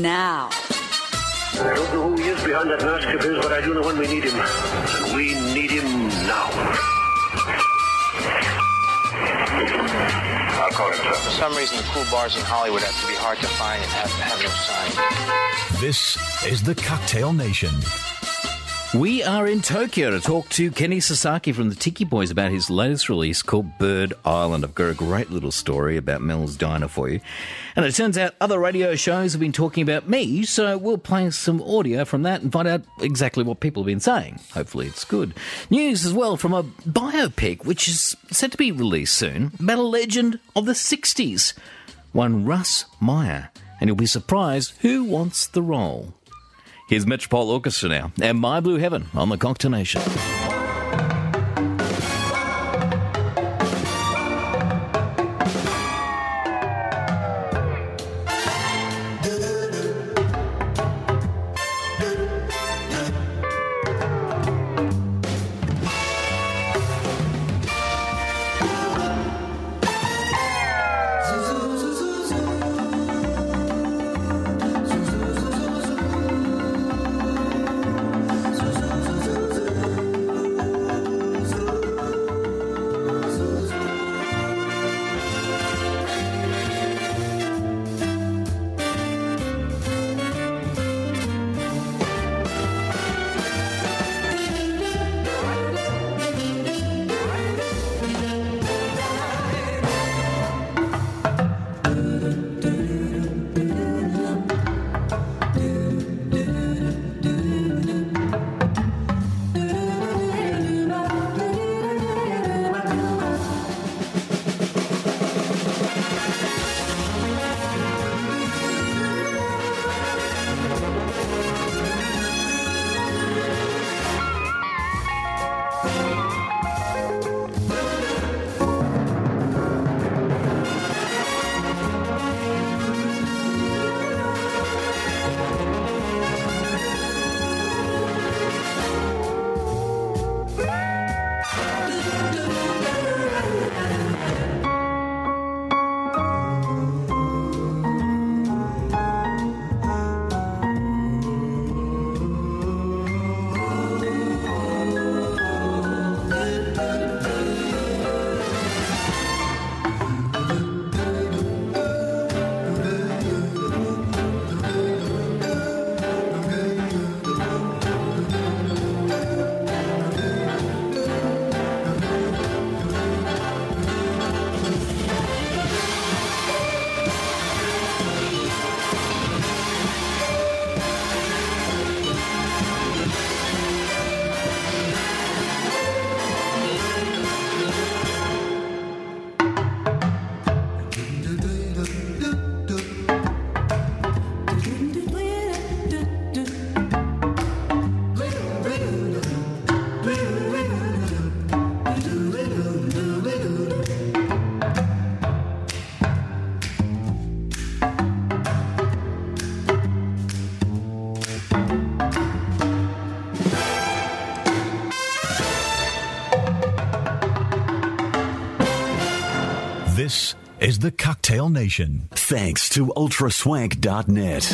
now. I don't know who he is behind that mask of his, but I do know when we need him. And we need him now. I'll call him, sir. For some reason, the cool bars in Hollywood have to be hard to find and have no sign. This is the Cocktail Nation. We are in Tokyo to talk to Kenny Sasaki from the Tiki Boys about his latest release called Bird Island. I've got a great little story about Mel's Diner for you. And it turns out other radio shows have been talking about me, so we'll play some audio from that and find out exactly what people have been saying. Hopefully it's good. News as well from a biopic, which is set to be released soon, about a legend of the 60s, one Russ Meyer. And you'll be surprised who wants the role. Here's Metropole Orchestra now, and My Blue Heaven on the Cocktail Nation. This is the Cocktail Nation. Thanks to ultraswank.net.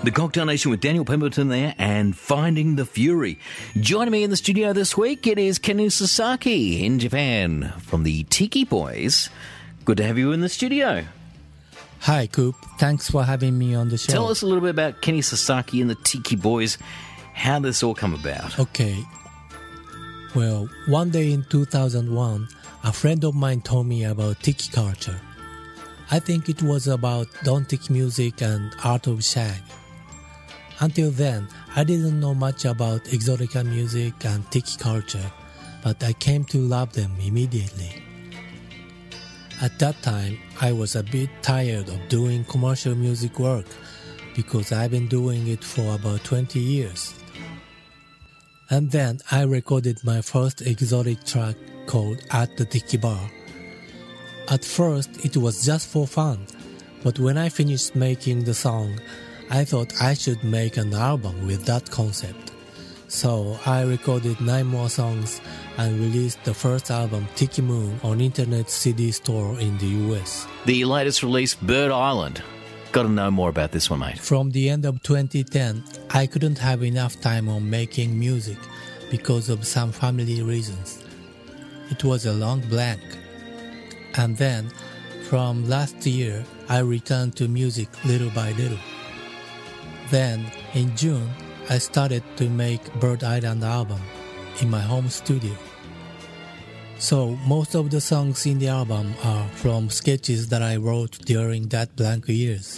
The Cocktail Nation with Daniel Pemberton there and Finding the Fury. Joining me in the studio this week, it is Kenny Sasaki in Japan from the Tiki Boys. Good to have you in the studio. Hi, Coop. Thanks for having me on the show. Tell us a little bit about Kenny Sasaki and the Tiki Boys, how this all come about. Okay. Well, one day in 2001, a friend of mine told me about Tiki culture. I think it was about Don Tiki music and art of shag. Until then, I didn't know much about exotica music and Tiki culture, but I came to love them immediately. At that time, I was a bit tired of doing commercial music work because I've been doing it for about 20 years. And then I recorded my first exotic track called At the Tiki Bar. At first, it was just for fun, but when I finished making the song, I thought I should make an album with that concept. So I recorded 9 more songs and released the first album, Tiki Moon, on Internet CD store in the US. The latest release, Bird Island. Got to know more about this one, mate. From the end of 2010, I couldn't have enough time on making music because of some family reasons. It was a long blank. And then, from last year, I returned to music little by little. Then, in June, I started to make Bird Island album in my home studio. So, most of the songs in the album are from sketches that I wrote during that blank years.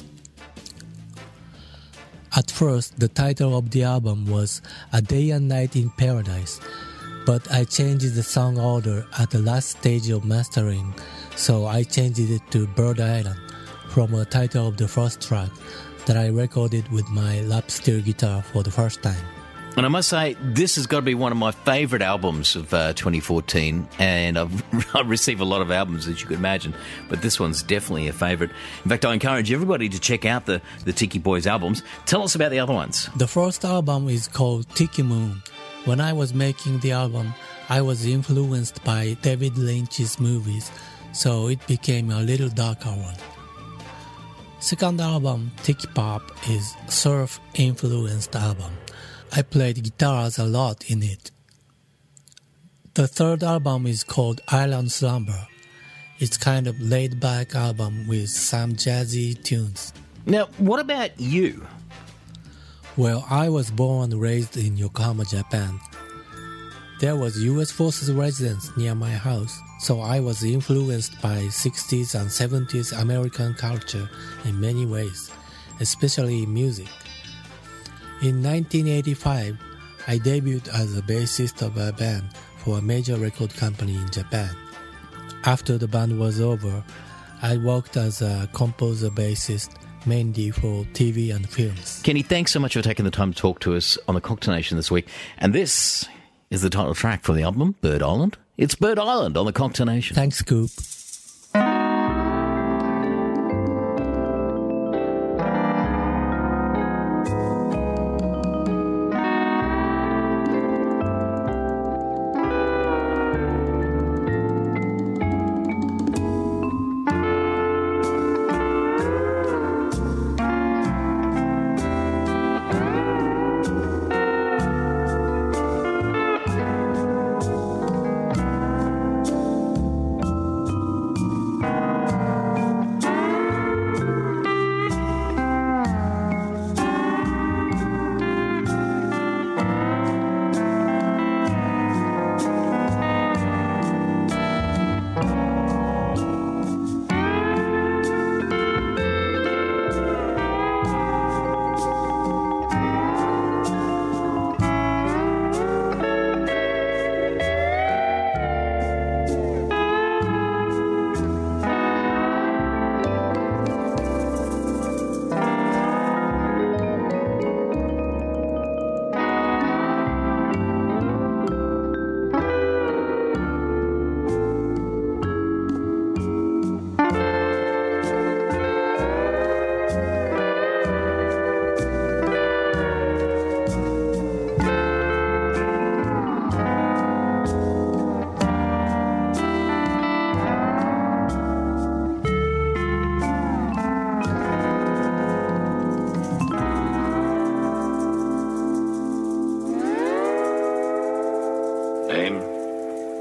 At first, the title of the album was A Day and Night in Paradise, but I changed the song order at the last stage of mastering, so I changed it to Bird Island from the title of the first track that I recorded with my lap steel guitar for the first time. And I must say, this has got to be one of my favourite albums of 2014, and I receive a lot of albums, as you could imagine, but this one's definitely a favourite. In fact, I encourage everybody to check out the Tiki Boys albums. Tell us about the other ones. The first album is called Tiki Moon. When I was making the album, I was influenced by David Lynch's movies, so it became a little darker one. Second album, Tiki Pop, is surf-influenced album. I played guitars a lot in it. The third album is called Island Slumber. It's kind of laid-back album with some jazzy tunes. Now, what about you? Well, I was born and raised in Yokohama, Japan. There was US Forces residence near my house, so I was influenced by 60s and 70s American culture in many ways, especially in music. In 1985, I debuted as a bassist of a band for a major record company in Japan. After the band was over, I worked as a composer-bassist, mainly for TV and films. Kenny, thanks so much for taking the time to talk to us on the Cocktail Nation this week. And this is the title track for the album, Bird Island. It's Bird Island on the Cocktail Nation. Thanks, Coop.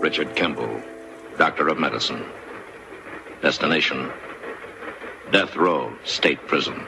Richard Kimball, Doctor of Medicine. Destination, Death Row State Prison.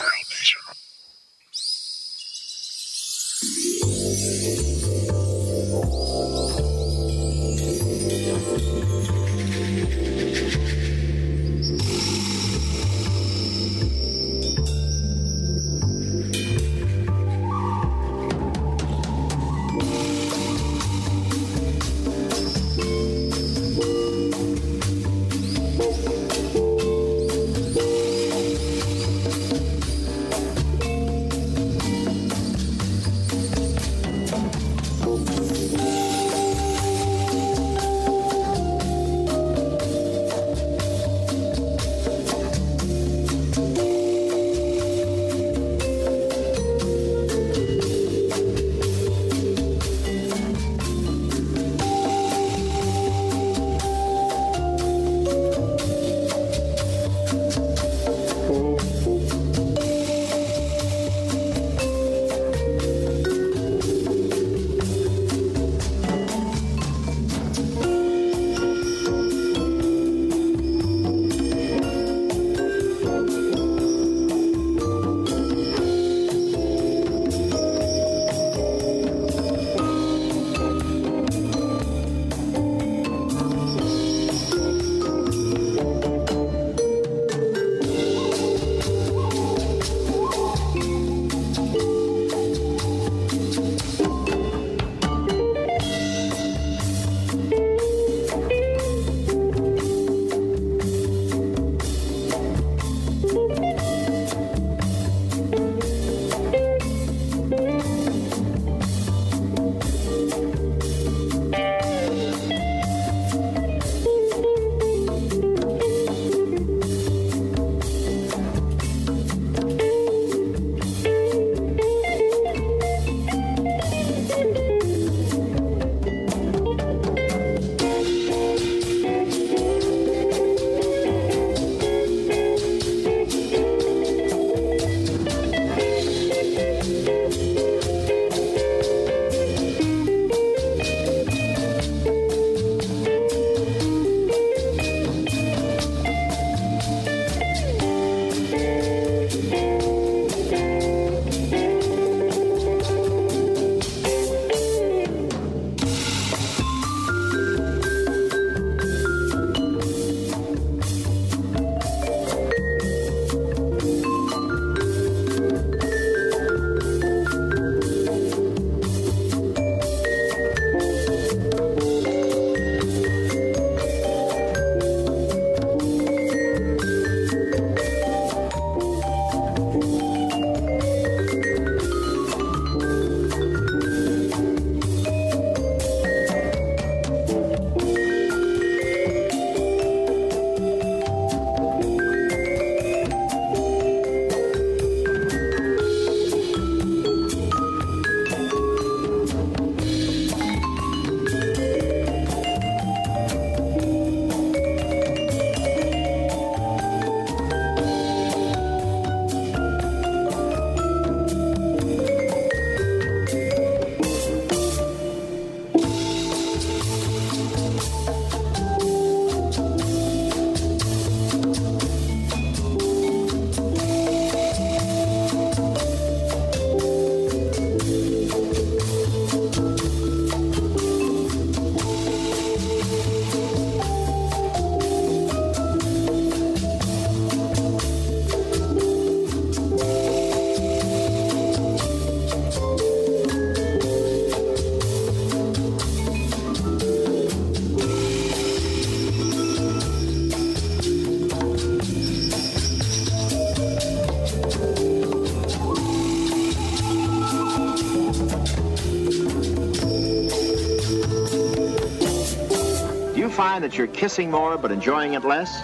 find that you're kissing more but enjoying it less?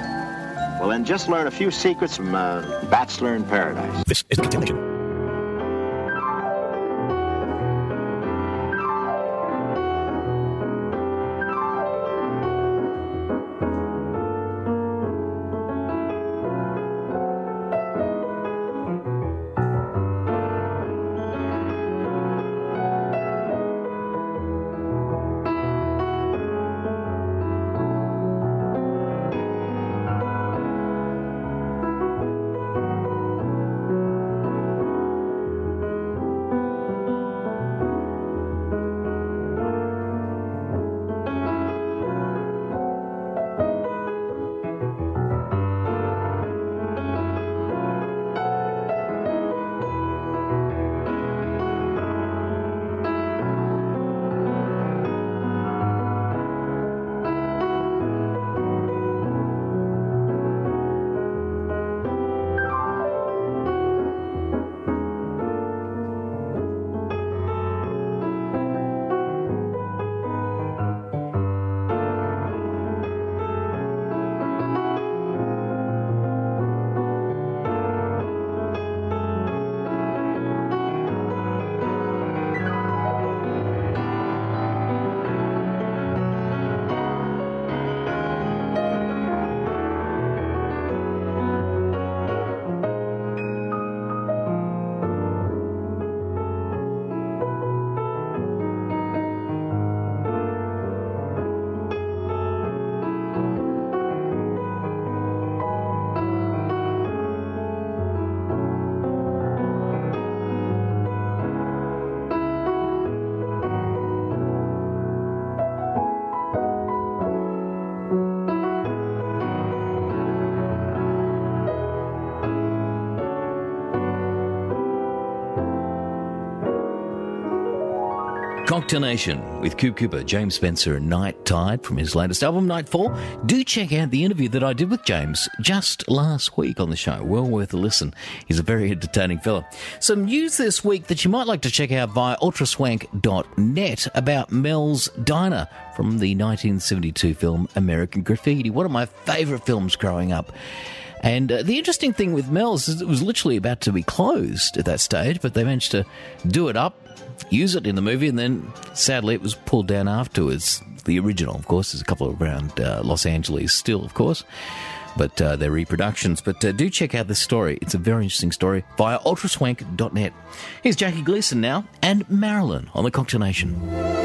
Well, then just learn a few secrets from Bachelor in Paradise. This is the Cocktail Nation. Cocktail Nation with Coop Cooper, James Spencer and Night Tide from his latest album, Nightfall. Do check out the interview that I did with James just last week on the show. Well worth a listen. He's a very entertaining fella. Some news this week that you might like to check out via ultraswank.net about Mel's Diner from the 1972 film American Graffiti, one of my favourite films growing up. And the interesting thing with Mel's is it was literally about to be closed at that stage, but they managed to do it up, use it in the movie, and then sadly it was pulled down afterwards. The original, of course, there's a couple around Los Angeles still, of course, but they're reproductions. But do check out this story. It's a very interesting story via ultraswank.net. Here's Jackie Gleason now and Marilyn on the Cocktail Nation.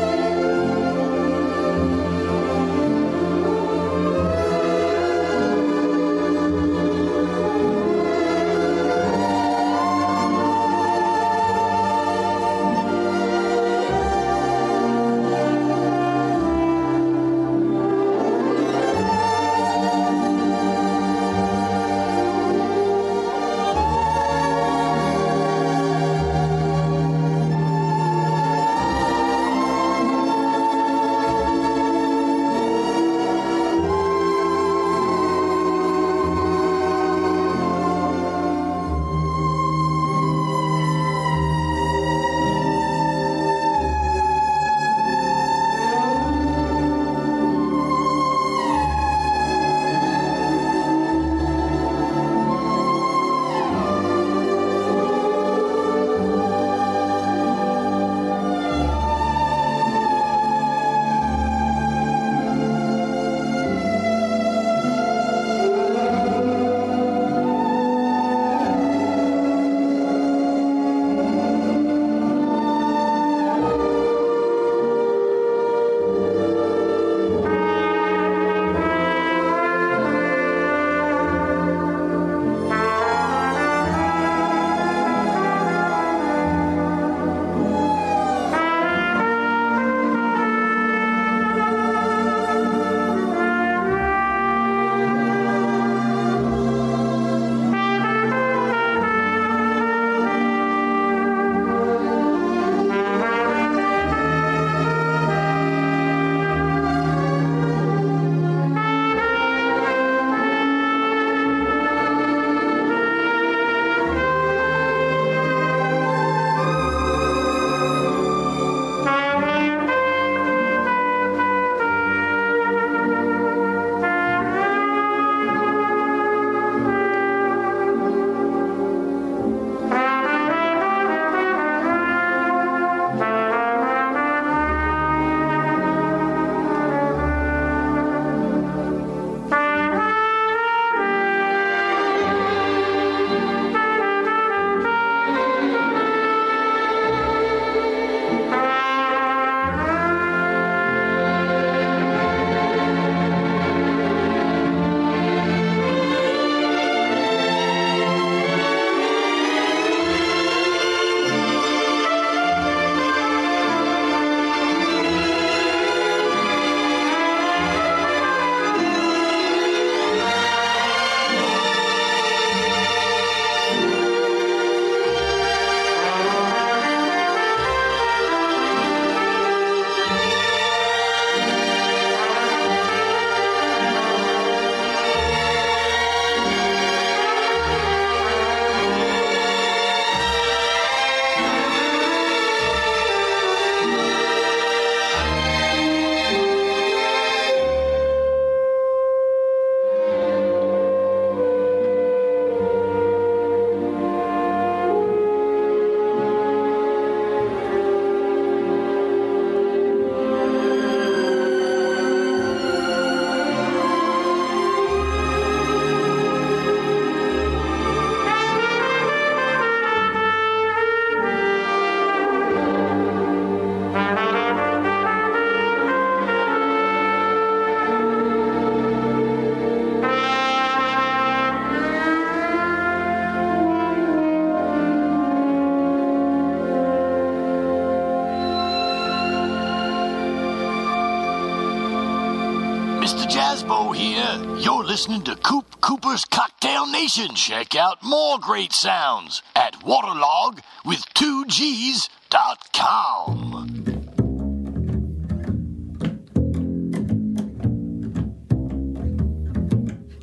Jasbo here. You're listening to Coop Cooper's Cocktail Nation. Check out more great sounds at waterlogwith2gs.com.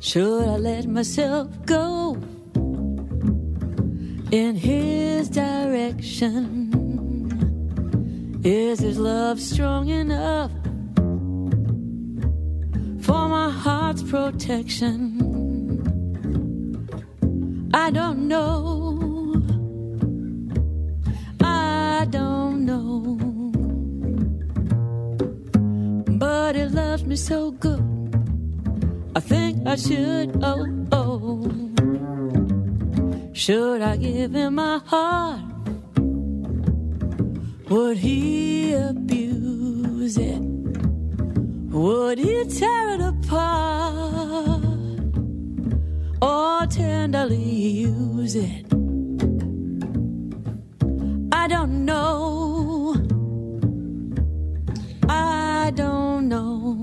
Should I let myself go in his direction? Is his love strong enough for my heart's protection? I don't know. I don't know. But he loves me so good, I think I should, Should I give him my heart? Would he abuse it? Would he tear it apart? Or tenderly use it? I don't know. I don't know.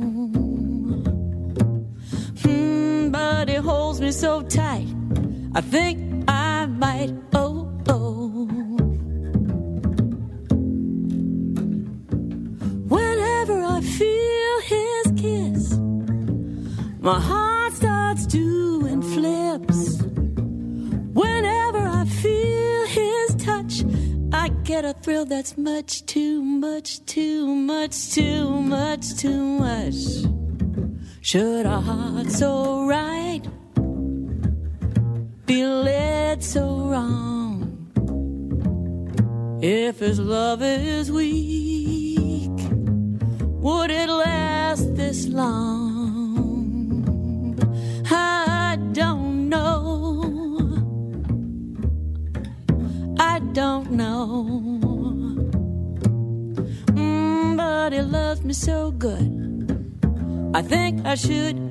But he holds me so tight, I think I might, Whenever I feel his kiss, my heart starts doing flips. Whenever I feel his touch, I get a thrill that's much too much, too much, too much, too much. Should our hearts so right be led so wrong? If his love is weak, would it last this long? I don't know. I don't know. But he loves me so good, I think I should,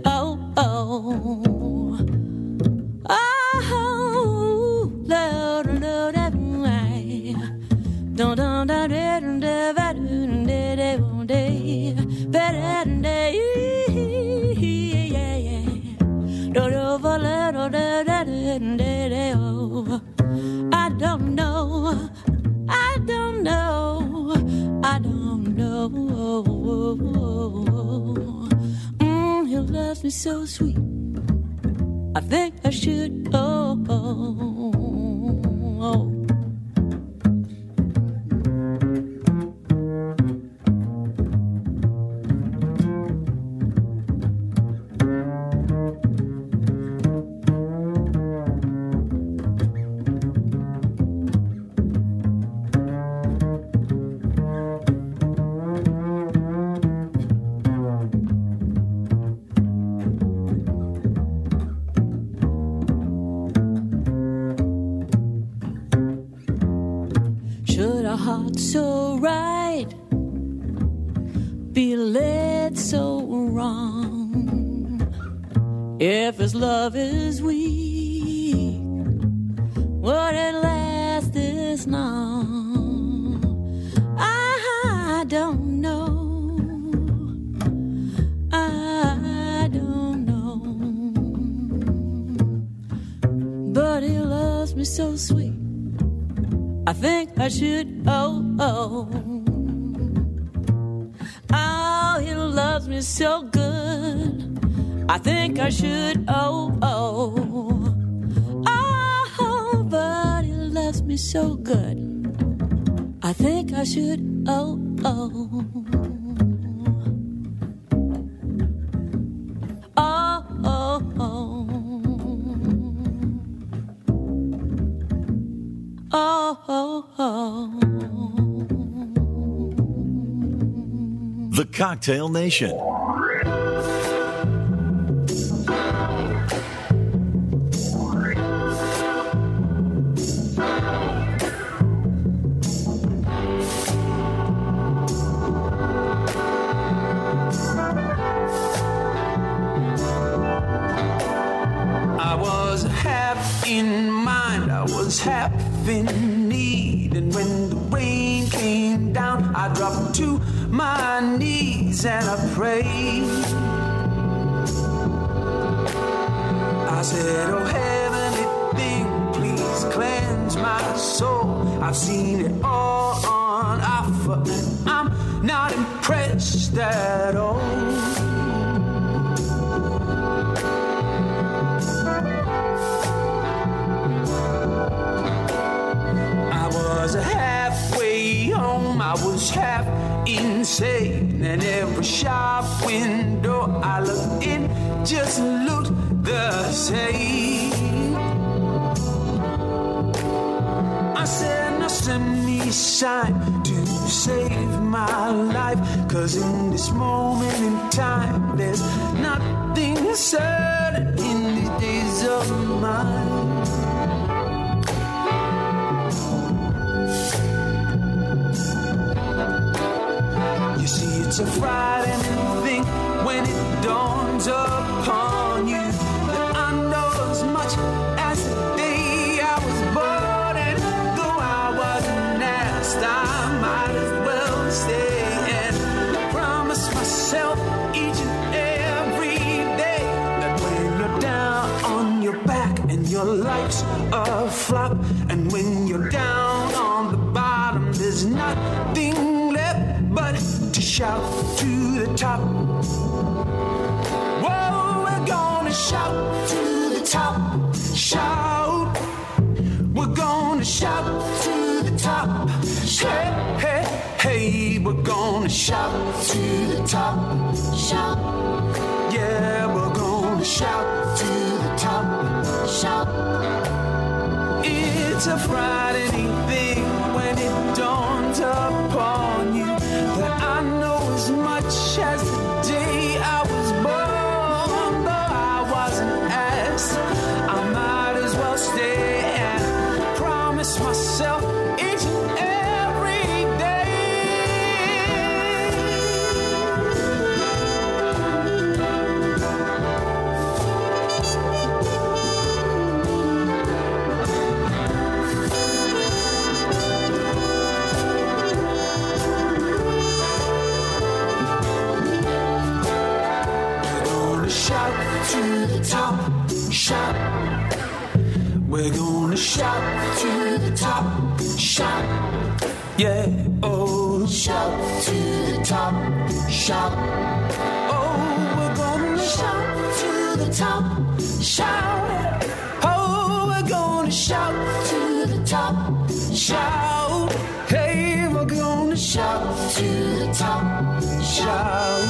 I don't know. I don't know. I don't know. He loves me so sweet, I think I should, Should a heart so right be led so wrong? If his love is weak, would it last this long? I don't know. I don't know. But he loves me so sweet, I think I should, he loves me so good, I think I should, but he loves me so good, I think I should, The Cocktail Nation. I was half in mind, I was half in need, and when the rain came down, I dropped to my knees and I prayed. I said, oh heavenly thing, please cleanse my soul. I've seen it all on offer and I'm not impressed at all. I was half insane. And every shop window I looked in just looked the same. I said, now send me a sign to save my life, 'cause in this moment in time there's nothing certain in these days of mine. You see, it's a frightening thing when it dawns upon you that I know as much as the day I was born, and though I wasn't asked, I might as well stay and promise myself each and every day that when you're down on your back and your life's a flop, and when you're down on the bottom there's nothing left but to shout to the top. Whoa, we're gonna shout to the top. Shout. We're gonna shout to the top. Hey, hey, hey, we're gonna shout to the top. Shout. Yeah, we're gonna shout to the top. Shout. It's a frightening thing when it dawns upon you that I know as much as the day I was born. Though I wasn't asked, I might as well stay and promise myself each and every day. Shout to the top, shout. We're gonna shout to the top, shout. Yeah, oh, shout to the top, shout. Oh, we're gonna shout to the top, shout. Oh, we're gonna shout to the top, shout. Hey, we're gonna shout to the top, shout.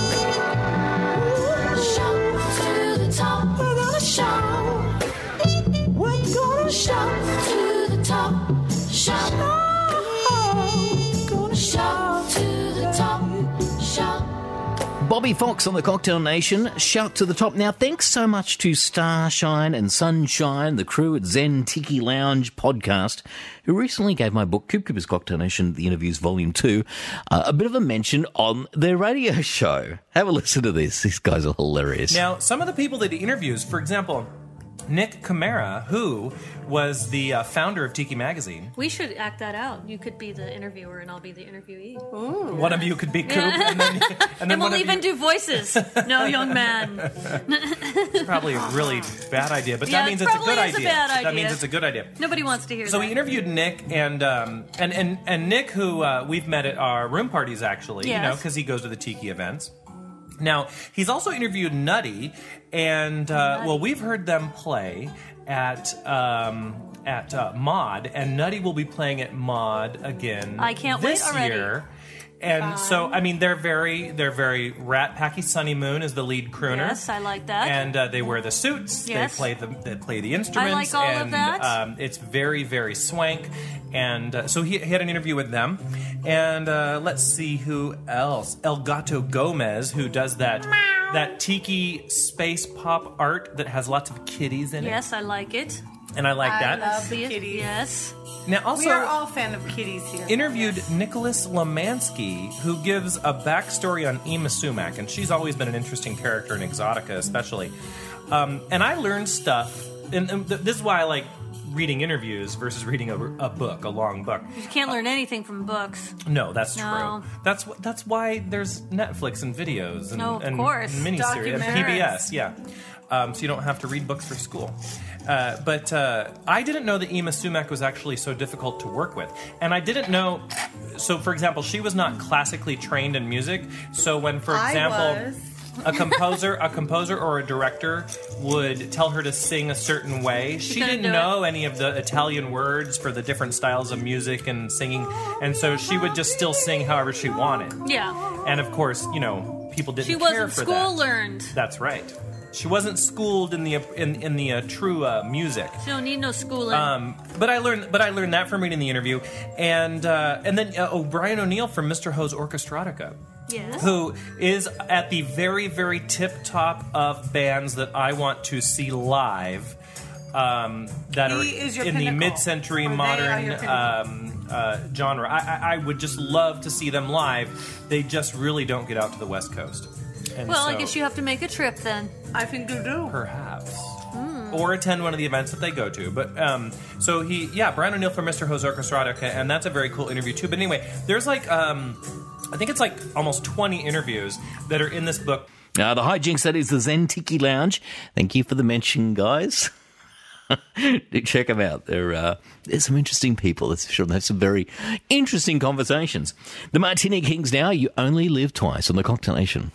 Shout to the top, we're gonna shout. We're gonna shout to the top, shout. Gonna shout to the top, shout. Bobby Fox on the Cocktail Nation, shout to the top. Now, thanks so much to Starshine and Sunshine, the crew at Zen Tiki Lounge podcast, who recently gave my book, Coop Cooper's Cocktail Nation, The Interviews Volume 2, a bit of a mention on their radio show. Have a listen to this. These guys are hilarious. Now, some of the people that he interviews, for example, Nick Camara, who was the founder of Tiki Magazine. We should act that out. You could be the interviewer and I'll be the interviewee. Ooh. One of you could be Coop, and then we'll even do voices. No, young man. It's probably a really bad idea, but that means it's a good idea. That means it's a good idea. Nobody wants to hear that. So we interviewed Nick and Nick, who we've met at our room parties actually, yes. You know, because he goes to the Tiki events. Now, he's also interviewed Nutty, and well, we've heard them play at Mod, and Nutty will be playing at Mod again. I can't wait already. Year. And so, I mean, they're very Rat Packy. Sunny Moon is the lead crooner. Yes, I like that. And they wear the suits. Yes. They play the instruments. I like all of that. It's very, very swank. And so he had an interview with them. And let's see who else. El Gato Gomez, who does that tiki space pop art that has lots of kitties in it. Yes, I like it. And I like that. I love the kitties. Yes. Now, also, we are all fan of kitties here. Interviewed Nicholas Lemansky, who gives a backstory on Ima Sumac, and she's always been an interesting character in Exotica, especially. And I learned stuff, and this is why I like reading interviews versus reading a book, a long book. You can't learn anything from books. No, that's No. true. That's why there's Netflix and videos and, of course. and miniseries and PBS, yeah. So you don't have to read books for school. But I didn't know that Ima Sumac was actually so difficult to work with. And I didn't know... So, for example, she was not classically trained in music. So when, for example... a composer or a director would tell her to sing a certain way. She didn't know any of the Italian words for the different styles of music and singing, and so she would just still sing however she wanted. Yeah. And of course, people didn't care for that. She wasn't school learned. That's right. She wasn't schooled in the true music. She don't need no schooling. But I learned that from reading the interview, and then Brian O'Neill from Mr. Ho's Orchestratica. Yes. Who is at the very, very tip top of bands that I want to see live, that are in the mid-century modern genre. I would just love to see them live. They just really don't get out to the West Coast. And I guess you have to make a trip then. I think you do. Perhaps. Or attend one of the events that they go to. But, Brian O'Neill from Mr. Ho's Orchestratica, and that's a very cool interview too. But anyway, there's I think it's almost 20 interviews that are in this book. The hijinks, that is the Zen Tiki Lounge. Thank you for the mention, guys. Do check them out. There's some interesting people, that's for sure. They have some very interesting conversations. The Martini Kings now. You only live twice on the Cocktail Nation.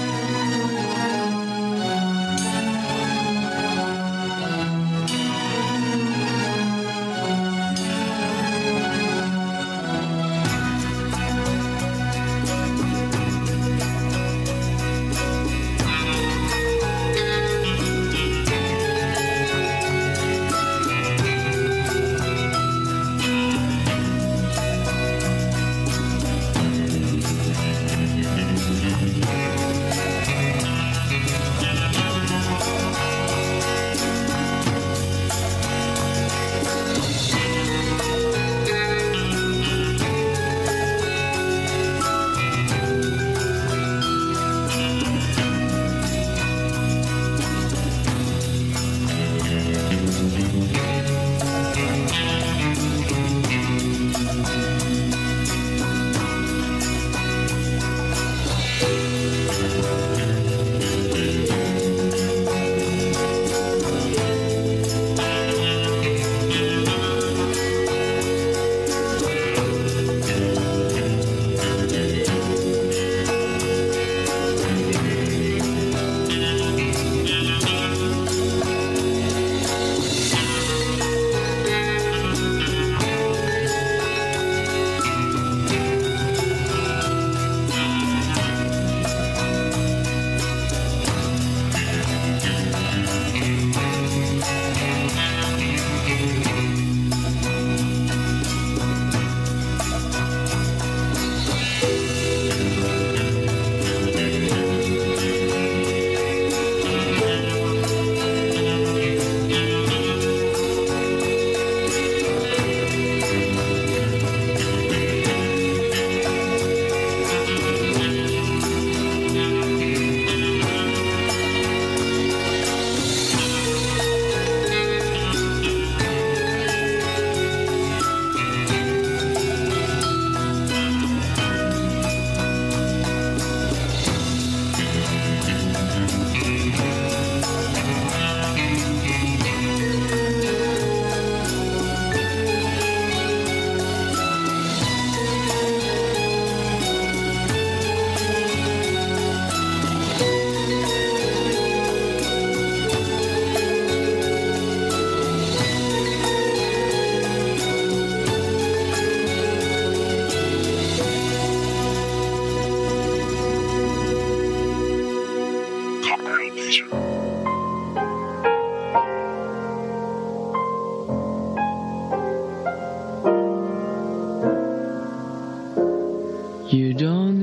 You don't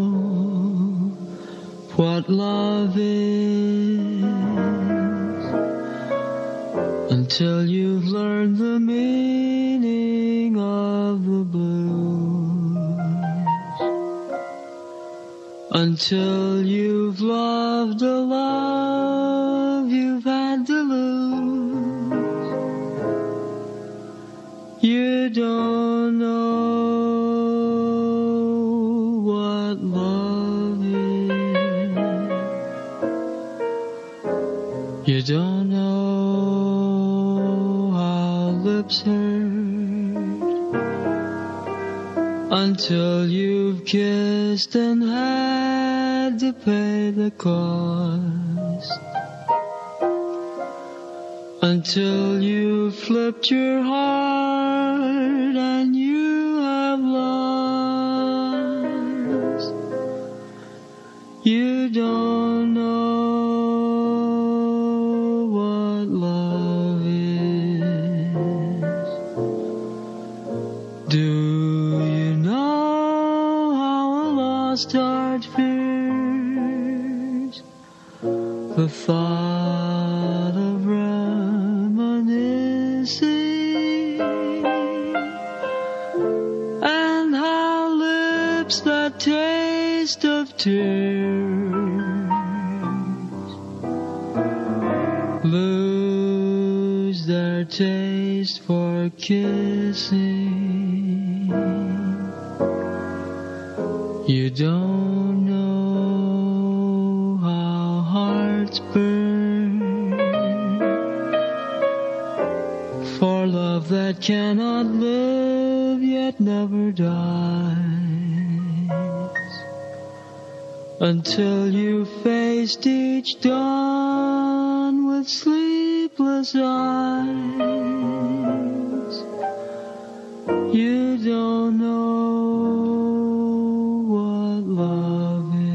know what love is until you've learned the meaning of the blues, until you've loved a love you've had to lose. You don't know what love is. You don't know how lips hurt until you've kissed and had had to pay the cost. Until you flipped your heart and you have lost. You don't know what love is. Do you know how a lost heart fears the thought of reminiscing, and how lips that taste of tears lose their taste for kissing? You don't know how hearts burn for love that cannot live yet never dies, until you faced each dawn with sleepless eyes. You don't know what love is.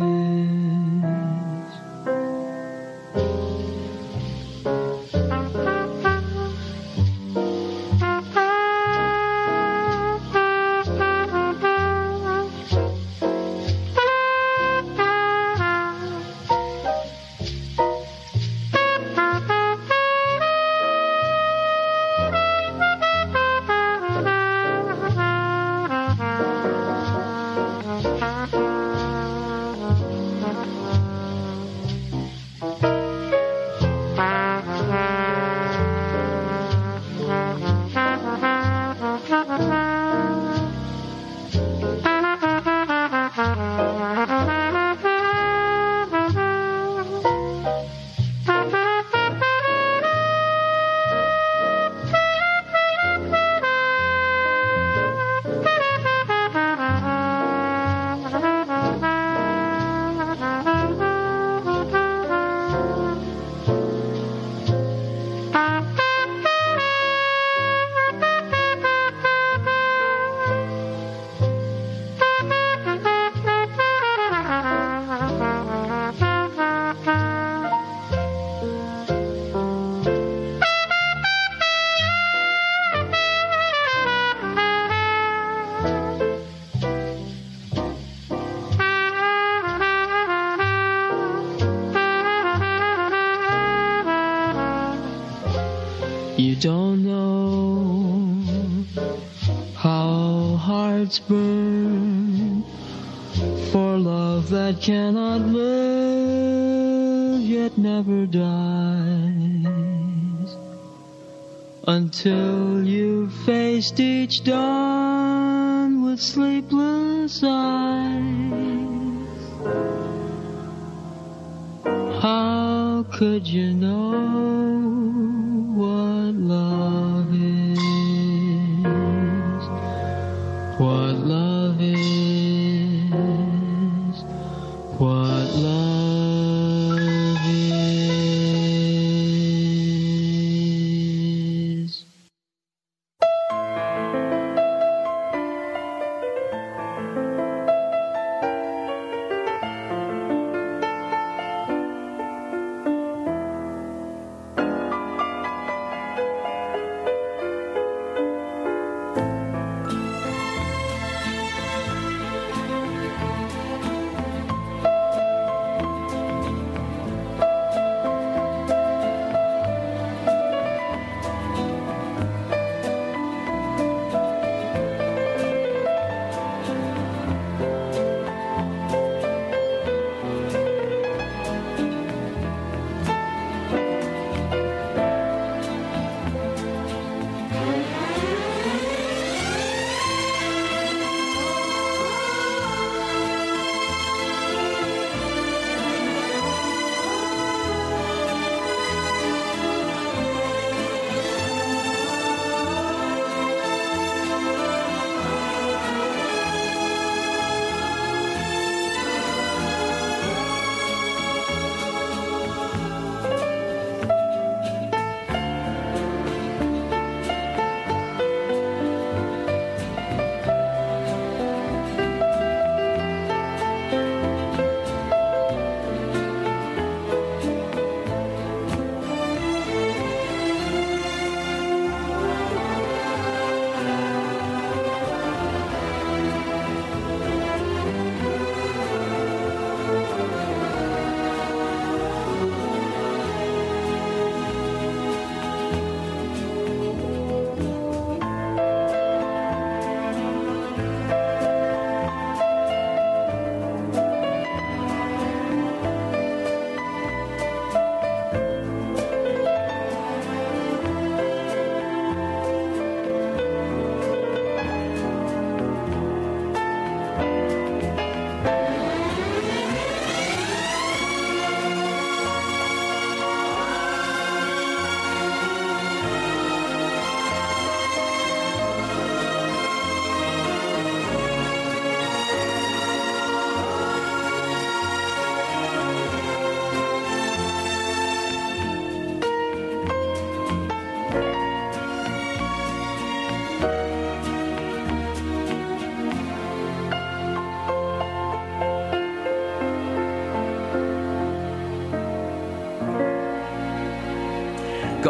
You don't know how hearts burn for love that cannot live yet never dies, until you faced each dawn with sleepless eyes. How could you know what love is? What love is? What love is?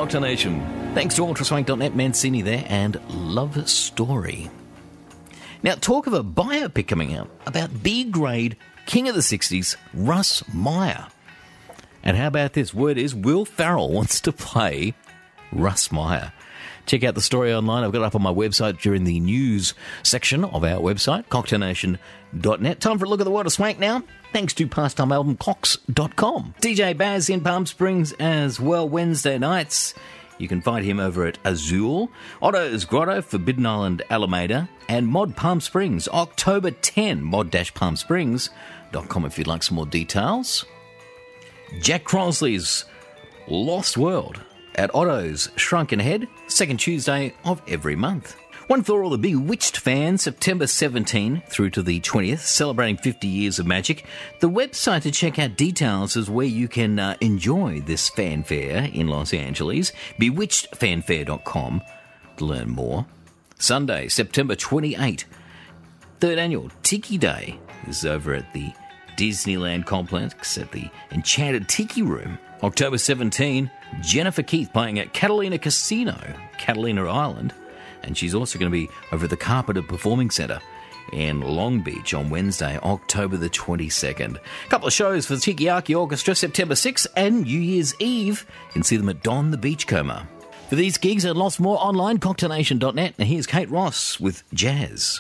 Cocktail Nation. Thanks to ultraswank.net, Mancini there, and Love Story. Now, talk of a biopic coming out about B-grade King of the 60s, Russ Meyer. And how about this? Word is Will Ferrell wants to play Russ Meyer. Check out the story online. I've got it up on my website during the news section of our website, cocktailnation.net. Time for a look at the world of swank now, thanks to pastimealbumclocks.com. DJ Baz in Palm Springs as well Wednesday nights. You can find him over at Azul, Otto's Grotto, Forbidden Island, Alameda, and Mod Palm Springs, October 10, mod-palmsprings.com if you'd like some more details. Jack Crosley's Lost World at Otto's Shrunken Head, second Tuesday of every month. One for all the Bewitched fans, September 17 through to the 20th, celebrating 50 years of magic. The website to check out details is where you can enjoy this fanfare in Los Angeles, bewitchedfanfare.com to learn more. Sunday, September 28, third annual Tiki Day. This is over at the Disneyland Complex at the Enchanted Tiki Room. October 17, Jennifer Keith playing at Catalina Casino, Catalina Island. And she's also going to be over at the Carpenter Performing Centre in Long Beach on Wednesday, October the 22nd. A couple of shows for the Tiki-Aki Orchestra, September 6th and New Year's Eve. You can see them at Don the Beachcomber. For these gigs and lots more online, cocktailnation.net. And here's Kate Ross with Jazz.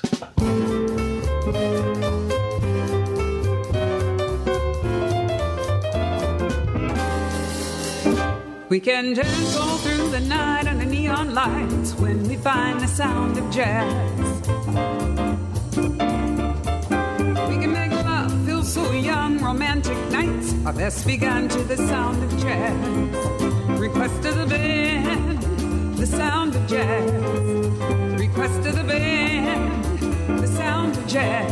We can dance all through the night under neon lights when we find the sound of jazz. We can make love feel so young, romantic nights are best begun to the sound of jazz. Request of the band, the sound of jazz. Request of the band, the sound of jazz.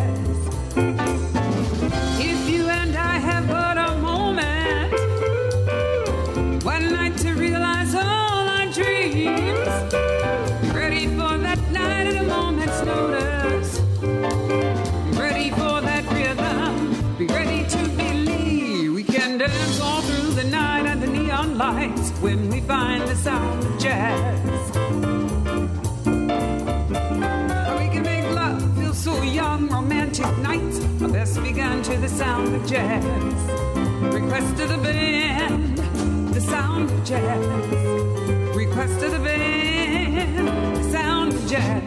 If you and I have but a moment, one night to realize all our dreams, ready for that night at a moment's notice, ready for that rhythm, be ready to believe. We can dance all through the night under neon lights when we find the sound of jazz. We can make love feel so young, romantic nights are best begun to the sound of jazz. Request of the band, the sound of jazz. Request of the band, the sound of jazz.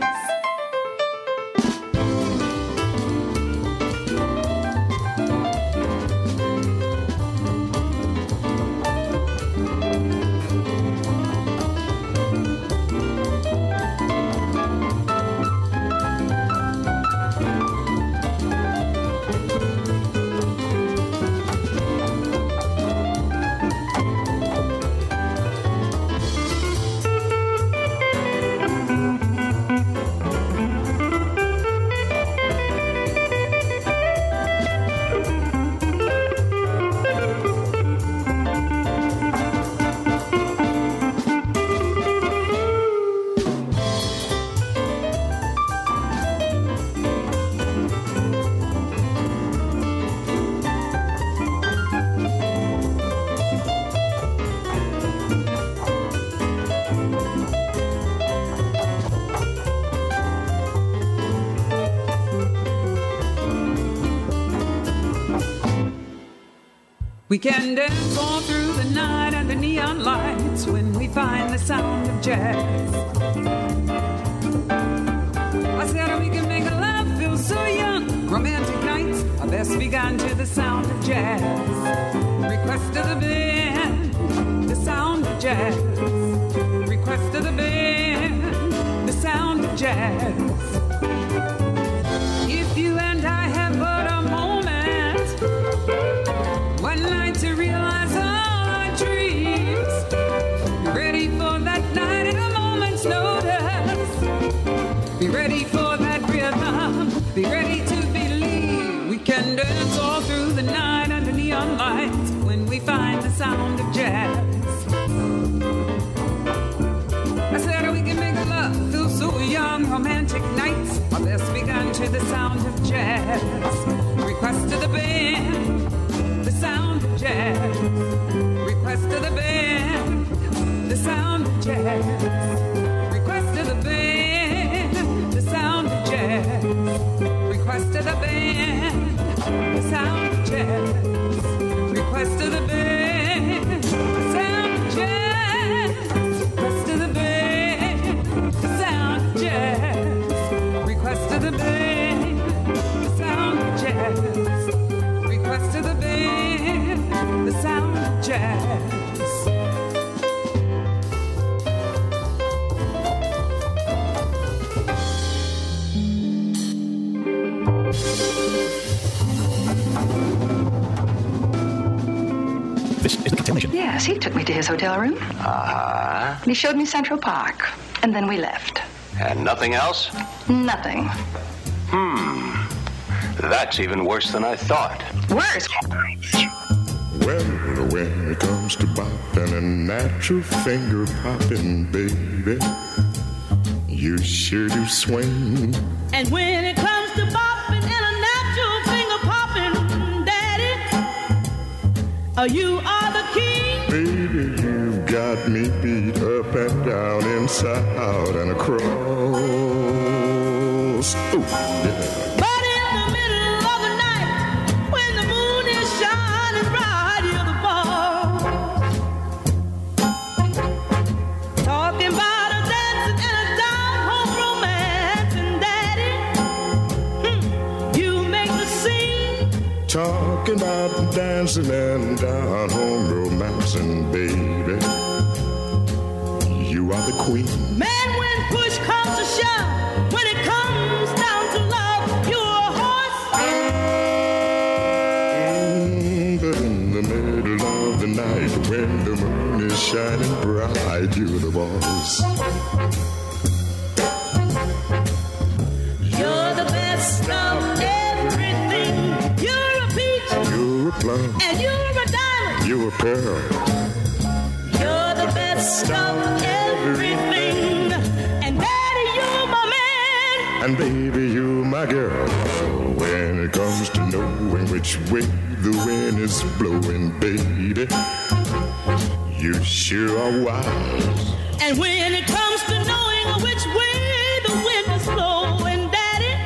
We can dance all through the night under neon lights when we find the sound of jazz. I said we can make love feel so young, romantic nights are best begun to the sound of jazz. Request of the band, the sound of jazz. Request of the band, the sound of jazz. If you and I have but a moment, one night to realize all our dreams, ready for that night at a moment's notice, be ready for that rhythm, be ready to believe. We can dance all through the night under neon lights when we find the sound of jazz. I said we can make love feel so young, romantic nights are best begun to the sound of jazz. Request of the band, the sound of jazz. Request of the band, the sound jazz. This is the Cocktail Nation. Yes, he took me to his hotel room. Uh-huh. And he showed me Central Park. And then we left. And nothing else? Nothing. That's even worse than I thought. Worse? Well, when it comes to bopping and natural finger popping, baby, you sure do swing. And when it comes to bopping and a natural finger popping, Daddy, you are the king. Baby, you've got me beat up and down, inside out and across. Oh, yeah. But in the middle of the night, when the moon is shining bright, you're the boss. Talking about a dancing and a down-home romance, and Daddy, you make the scene. Talking about dancing and down home romancing, baby, you are the queen. Man, when push comes to shove, when it comes down to love, you're a horse. But in the middle of the night, when the moon is shining bright, you're the boss. You're the best of everything. You're a peach, You're a plum, and you're a diamond. you're a pearl. You're the best of everything. And Daddy, you're my man. And baby, you're my girl. When it comes to knowing which way the wind is blowing, baby, you sure are wise. And when it comes to knowing which way the wind is blowing, Daddy,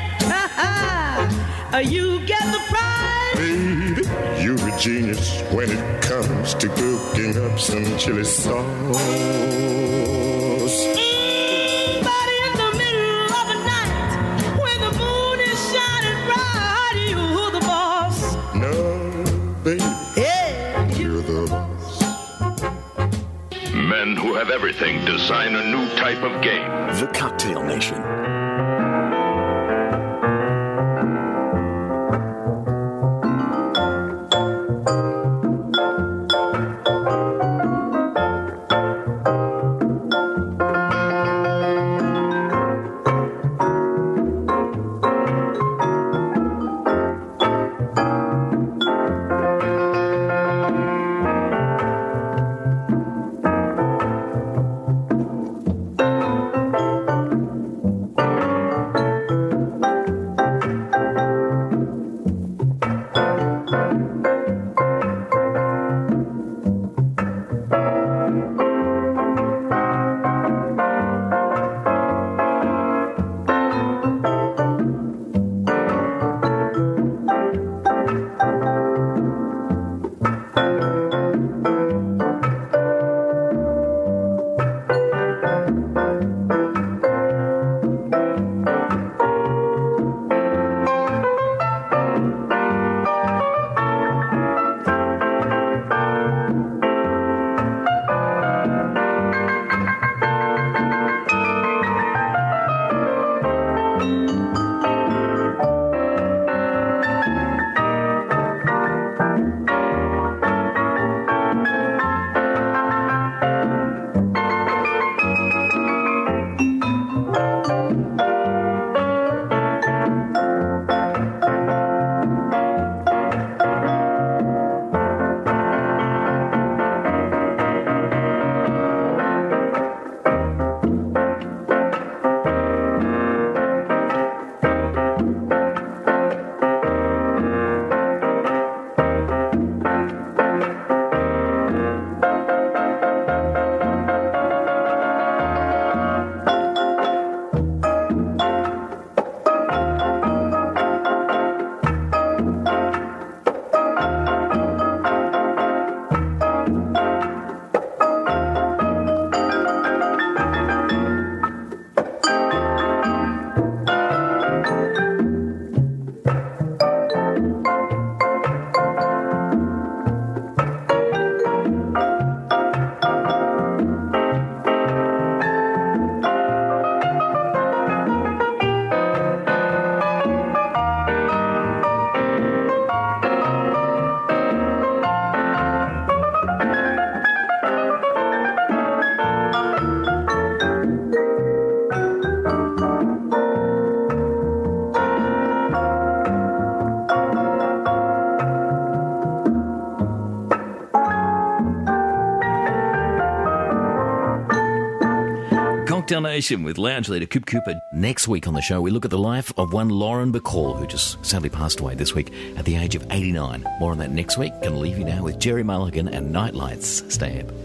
you get the prize. Baby, you're a genius when it comes to cooking up some chili sauce. But in the middle of the night, when the moon is shining bright, you're the boss. No, baby, Yeah. you're the boss. Men who have everything design a new type of game. The Cocktail Nation. Cocktail Nation with lounge leader Coop Cooper. Next week on the show, we look at the life of one Lauren Bacall, who just sadly passed away this week at the age of 89. More on that next week. Gonna leave you now with Jerry Mulligan and Nightlights. Stay up.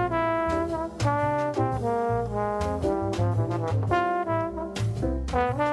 Bye.